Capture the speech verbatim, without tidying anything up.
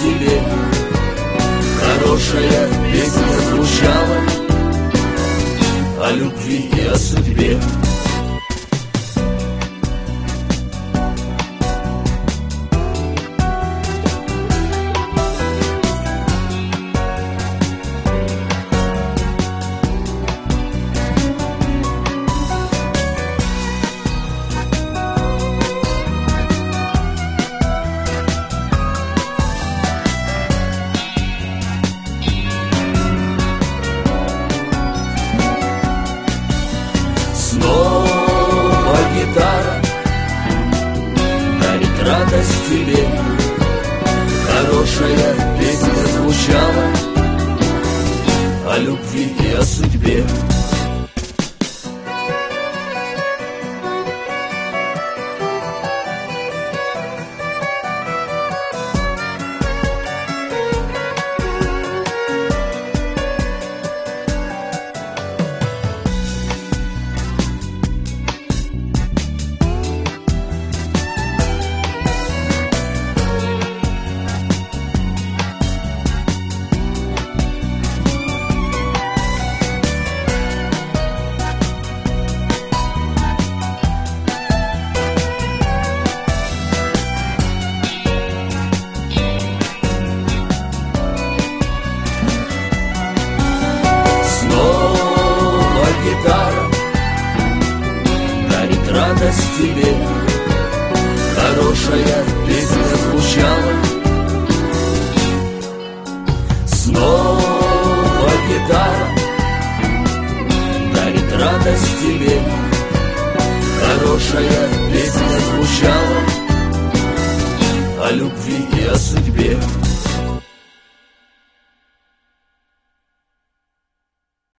тебе. Хорошая песня звучала о любви и о судьбе. Снова гитара дарит радость тебе. Хорошая песня звучала о любви и о судьбе. Радость тебе. Хорошая песня звучала. Снова гитара дарит радость тебе. Хорошая песня звучала о любви и о судьбе.